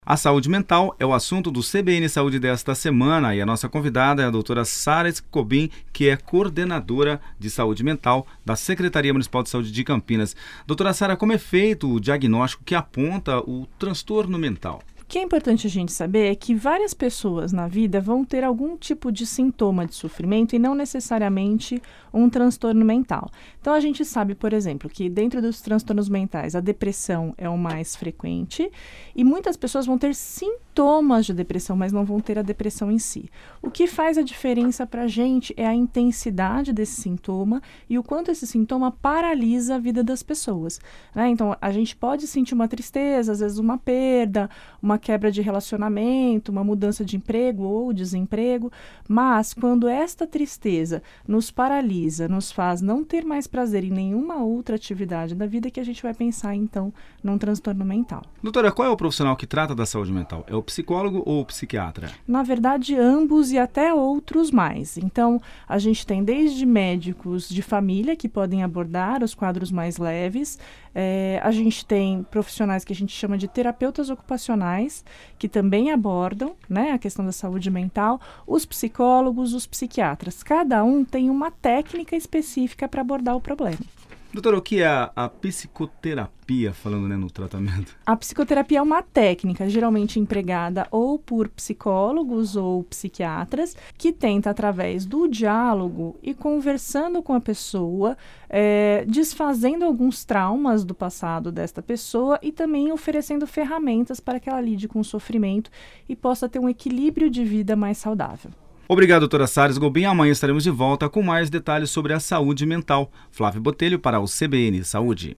A saúde mental é o assunto do CBN Saúde desta semana e a nossa convidada é a doutora Sara Escobim, que é coordenadora de saúde mental da Secretaria Municipal de Saúde de Campinas. Doutora Sara, como é feito o diagnóstico que aponta o transtorno mental? O que é importante a gente saber é que várias pessoas na vida vão ter algum tipo de sintoma de sofrimento e não necessariamente um transtorno mental. Então, a gente sabe, por exemplo, que dentro dos transtornos mentais, a depressão é o mais frequente e muitas pessoas vão ter sintomas de depressão, mas não vão ter a depressão em si. O que faz a diferença para a gente é a intensidade desse sintoma e o quanto esse sintoma paralisa a vida das pessoas, né? Então, a gente pode sentir uma tristeza, às vezes uma perda, uma quebra de relacionamento, uma mudança de emprego ou desemprego, mas quando esta tristeza nos paralisa, nos faz não ter mais prazer em nenhuma outra atividade da vida, que a gente vai pensar então num transtorno mental. Doutora, qual é o profissional que trata da saúde mental? É o psicólogo ou o psiquiatra? Na verdade, ambos e até outros mais. Então, a gente tem desde médicos de família que podem abordar os quadros mais leves, a gente tem profissionais que a gente chama de terapeutas ocupacionais, que também abordam, né, a questão da saúde mental, os psicólogos, os psiquiatras. Cada um tem uma técnica específica para abordar o problema. Doutora, o que é a psicoterapia, falando, no tratamento? A psicoterapia é uma técnica geralmente empregada ou por psicólogos ou psiquiatras que tenta, através do diálogo e conversando com a pessoa, desfazendo alguns traumas do passado desta pessoa e também oferecendo ferramentas para que ela lide com o sofrimento e possa ter um equilíbrio de vida mais saudável. Obrigado, doutora Sara Escobim. Amanhã estaremos de volta com mais detalhes sobre a saúde mental. Flávio Botelho para o CBN Saúde.